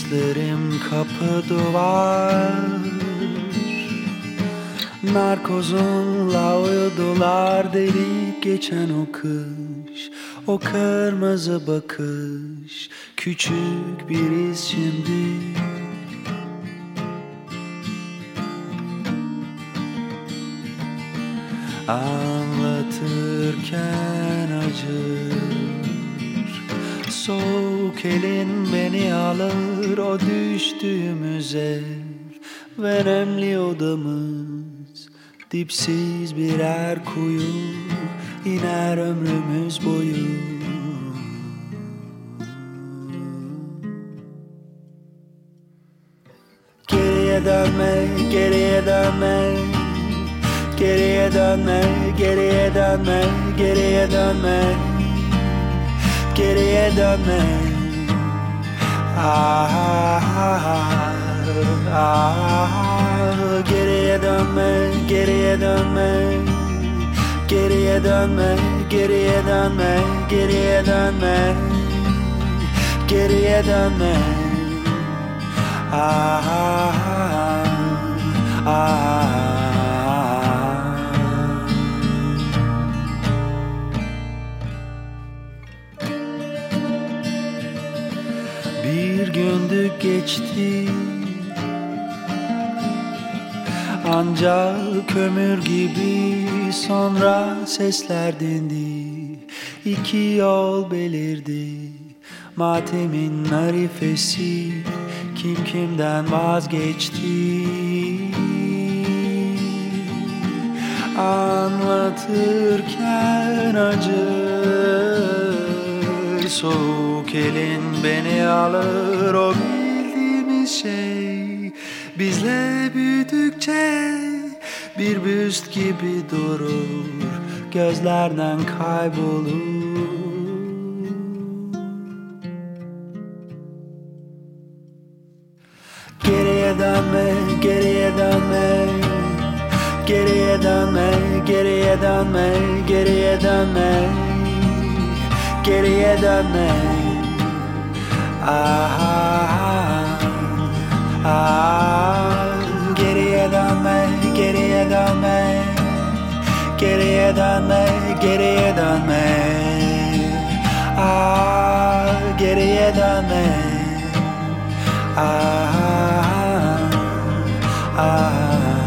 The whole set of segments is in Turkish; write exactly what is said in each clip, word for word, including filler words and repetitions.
Hislerim kapı duvar, narkozunla uyudular delip geçen o kış. O kırmızı bakış küçük bir iz şimdi. Anlatırken acır, soğuk elin beni alır o düştüğümüz ev ve nemli odamız. Dipsiz birer kuyu iner ömrümüz boyu. Geriye dönme, geriye dönme, geriye dönme, geriye dönme, geriye dönme, geriye dönme. Ah, ah, ah, ah, geriye dönme, geriye dönme, geriye dönme, geriye dönme, geriye dönme, geriye dönme. Ah, ah, ah, ah. Bir gündü geçti, ancak kömür gibi, sonra sesler dindi. İki yol belirdi, matemin arifesi, kim kimden vazgeçti. Anlatırken acır, soğuk elin beni alır o bildiğimiz şey. Bizle büyüdükçe bir büst gibi durur, gözlerden kaybolur. Geriye dönme, geriye dönme, geriye dönme, geriye dönme, geriye dönme, geriye dönme. Ah, ah, ah, geriye dönme, geriye dönme, geriye dönme, geriye dönme. Ah, geriye dönme. Ah, ah, ah.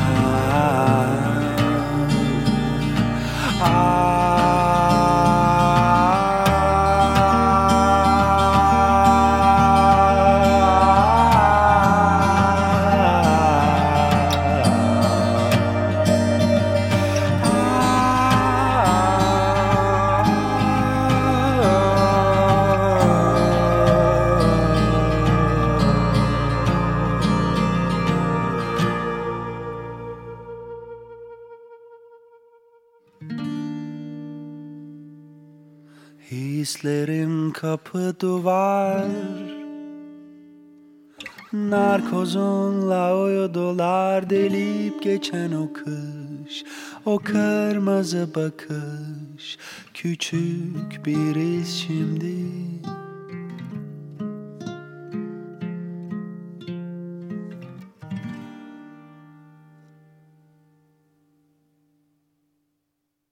Hislerim kapı duvar, narkozunla uyudular delip geçen o kış. O kırmızı bakış küçük bir iz şimdi.